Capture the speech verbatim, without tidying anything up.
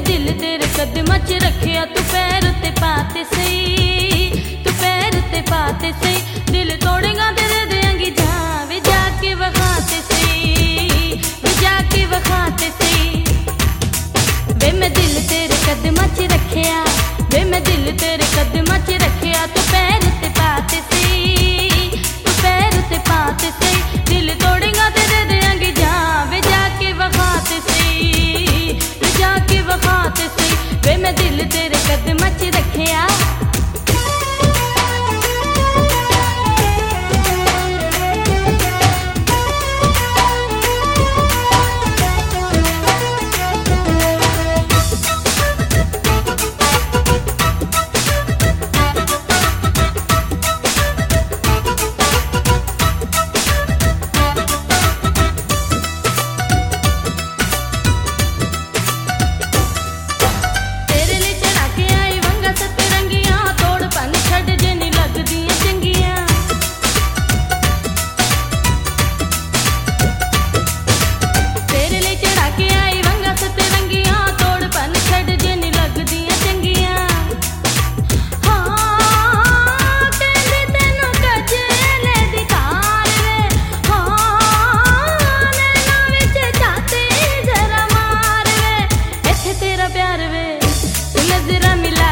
दिल तेरे कदमां च रखिया तू पैर ते पाते सही, तू पैर ते पाते सही। दिल तोड़ेगा तेरे देंगी जा वे जाके वखाते सही, वे जाके वखाते सही। वे मैं दिल तेरे कदमां च रखिया, वे मैं दिल तेरे कदमां च रखिया तू पैर ते पाते सही, तू पैर ते पाते सही। दिल तोड़ेगा तेरे देंगी जा वे जाके वखाते सही, वे जाके वखाते सही। वे मैं दिल तेरे कदमां च रखिया। नजरा मिला